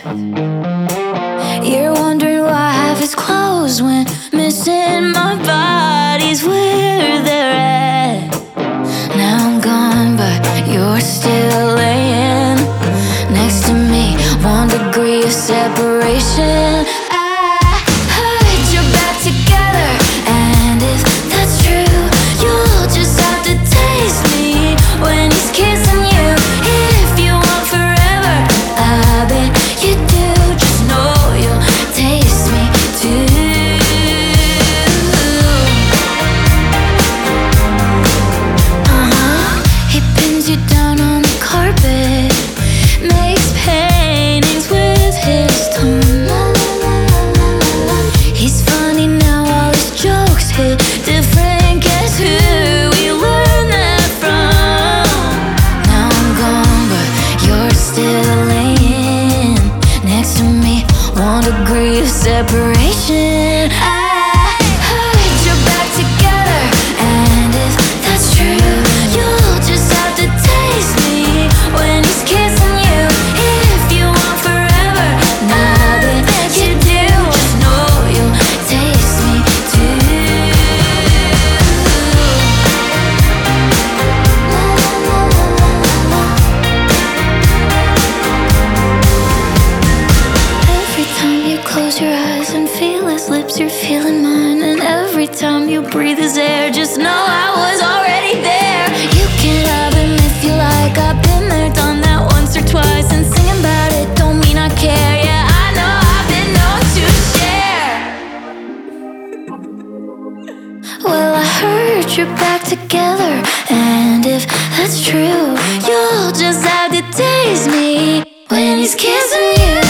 You're wondering why half his clothes went missing. My body's where they're at. Now I'm gone, but you're still laying next to me. 1 degree of separation. I heard you're back together, and if that's true, you'll just have to taste me when he's kissing you. If you want forever, I bet you do. Just know you'll taste me too. He pins you down on the carpet, makes paintings with his tongue. He's funny now, all his jokes hit different. Guess who we learned that from? Now I'm gone, but you're still laying next to me. 1 degree of separation. I heard you're back together, and if that's true, you'll just have to taste me when he's kissing you. If you want forever, now that you do, just know you'll taste me too. Every time you close your eyes and feel his lips, you're feeling mine. And every time you breathe his air, just know I was already there. You can have him if you like. I've been there, done that once or twice. And singing about it don't mean I care. Yeah, I know I've been known to share. Well, I heard you're back together, and if that's true, you'll just have to taste me when he's kissing you.